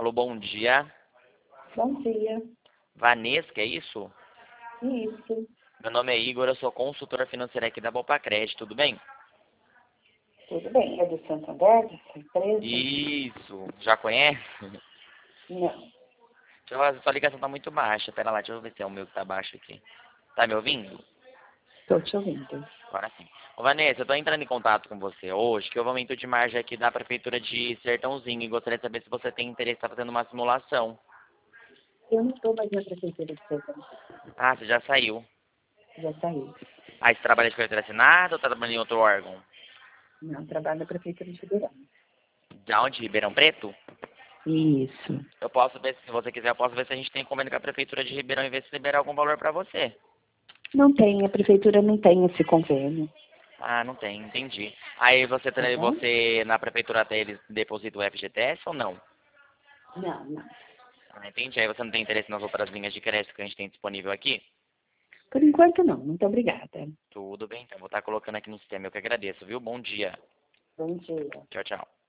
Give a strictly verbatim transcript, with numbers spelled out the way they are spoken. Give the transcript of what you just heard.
Alô, bom dia. Bom dia. Vanesca, é isso? Isso. Meu nome é Igor, eu sou consultora financeira aqui da Bopacred, tudo bem? Tudo bem. É do Santander, dessa empresa? Isso, já conhece? Não. Deixa eu ver, sua ligação tá muito baixa, pera lá, deixa eu ver se é o meu que tá baixo aqui. Tá me ouvindo? Estou te ouvindo. Agora sim. Ô, Vanessa, eu tô entrando em contato com você hoje, que houve um aumento de margem aqui da Prefeitura de Sertãozinho, e gostaria de saber se você tem interesse em estar fazendo uma simulação. Eu não estou mais na prefeitura de Sertão. Ah, você já saiu. Já saí. Ah, você trabalha de carteira assinada ou tá trabalhando em outro órgão? Não, trabalho na prefeitura de Ribeirão. De onde? Ribeirão Preto? Isso. Eu posso ver, se você quiser, eu posso ver se a gente tem convênio com a Prefeitura de Ribeirão e ver se liberar algum valor pra você. Não tem, a prefeitura não tem esse convênio. Ah, não tem, entendi. Aí você, Tá tra- bom? você na Prefeitura até eles depositam o F G T S ou não? Não, não. Ah, entendi. Aí você não tem interesse nas outras linhas de crédito que a gente tem disponível aqui? Por enquanto não. Muito obrigada. Tudo bem, então vou estar colocando aqui no sistema. Eu que agradeço, viu? Bom dia. Bom dia. Tchau, tchau.